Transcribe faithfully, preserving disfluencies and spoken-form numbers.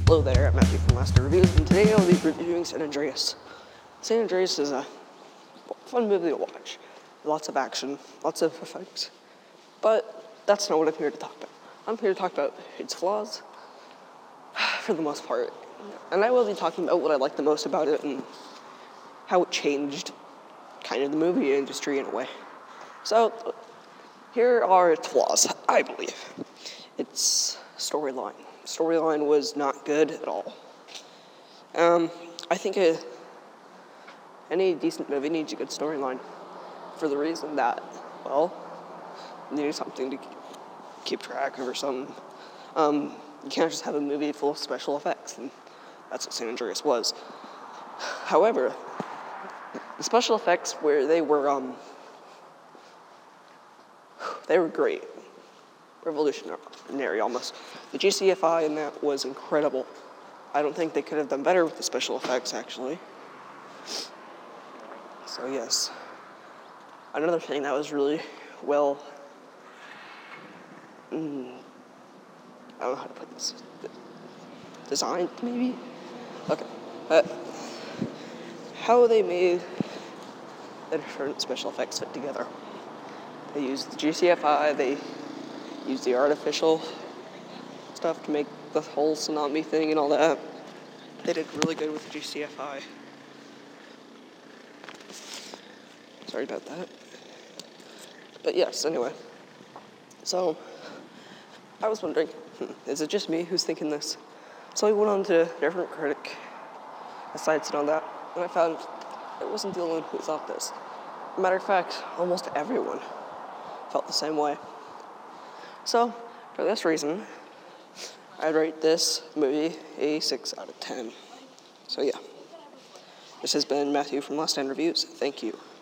Hello there, I'm Matthew from Last Reviews, and today I'll be reviewing San Andreas. San Andreas is a fun movie to watch. Lots of action, lots of effects, but that's not what I'm here to talk about. I'm here to talk about its flaws, for the most part, and I will be talking about what I like the most about it and how it changed kind of the movie industry in a way. So, here are its flaws, I believe. Its storyline. Storyline was not good at all. Um, I think a, any decent movie needs a good storyline for the reason that, well, you need something to keep track of or something. Um, you can't just have a movie full of special effects, and that's what San Andreas was. However, the special effects where they were, um, they were great. Revolutionary, almost. The G C F I in that was incredible. I don't think they could have done better with the special effects, actually. So, yes. Another thing that was really well... Mm, I don't know how to put this. Designed, maybe? Okay. Uh, how they made the different special effects fit together. They used the G C F I, they used the artificial stuff to make the whole tsunami thing and all that. They did really good with the G C F I. Sorry about that. But yes, anyway. So, I was wondering, hmm, is it just me who's thinking this? So I went on to a different critic sites and all that, and I found I wasn't the only one who thought this. Matter of fact, almost everyone felt the same way. So, for this reason, I'd rate this movie a six out of ten. So yeah. This has been Matthew from Last Stand Reviews. Thank you.